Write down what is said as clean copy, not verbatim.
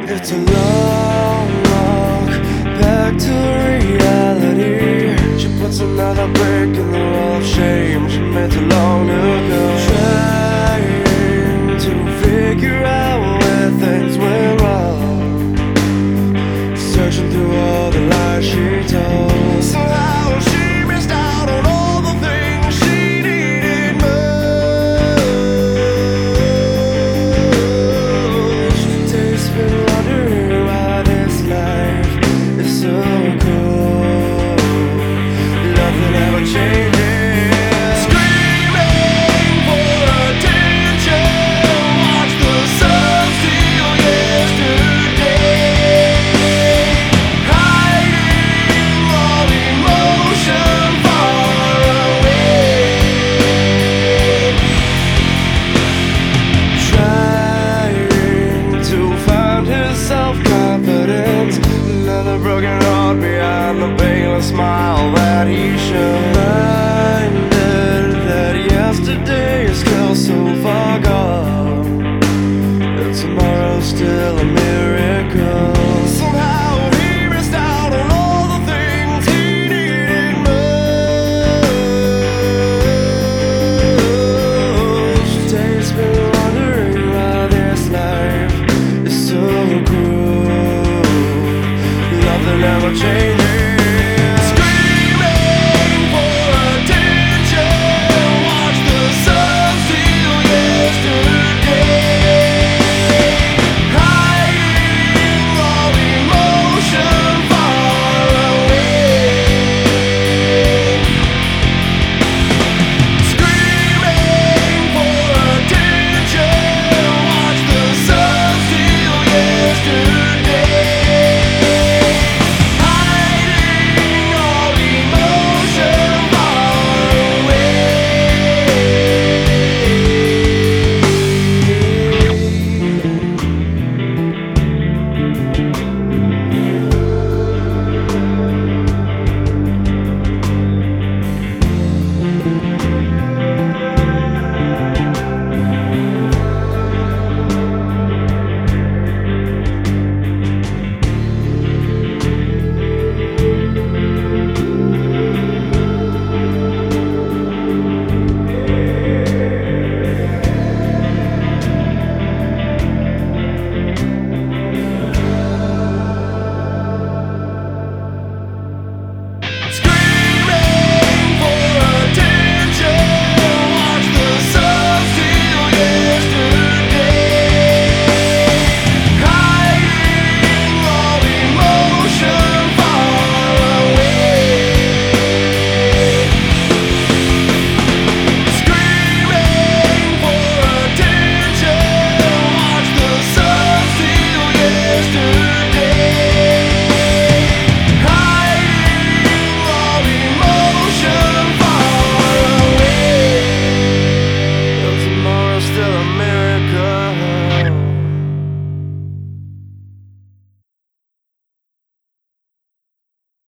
It's a long walk back to reality. She puts another brick in the wall of shame she made too long ago. Trying to figure out where things went wrong, searching through all the lies she told. Somehow she missed out on all the things she needed most. Today's been wondering why this life is so cool. Love that never changes. Self-confidence, another broken heart behind the painless smile that he showed. Reminded that yesterday is still so far gone, that tomorrow's still a miracle. Somehow he missed out on all the things he needed most. Today's been wondering why this life is so cruel. Love that never changes.